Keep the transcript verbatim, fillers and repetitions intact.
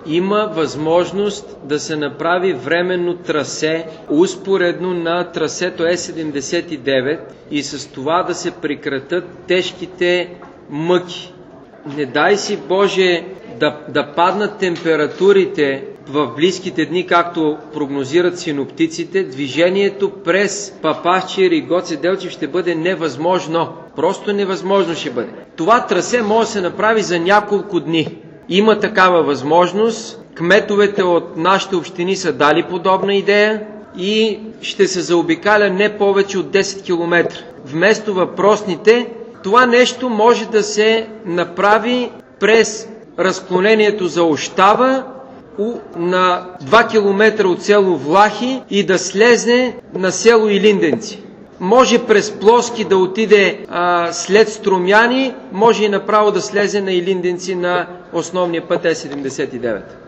има възможност да се направи временно трасе, успоредно на трасето Е седемдесет и девет и с това да се прекратят тежките мъки. Не дай си Боже да, да паднат температурите в близките дни, както прогнозират синоптиците, движението през Папазчий и Гоце Делчев ще бъде невъзможно. Просто невъзможно ще бъде. Това трасе може да се направи за няколко дни. Има такава възможност. Кметовете от нашите общини са дали подобна идея и ще се заобикаля не повече от десет километра. Вместо въпросните, това нещо може да се направи през разклонението за Ощава на два километра от село Влахи и да слезе на село Илинденци. Може през Плоски да отиде а, след Струмяни, може и направо да слезе на Илинденци на основния път Е седемдесет и девет.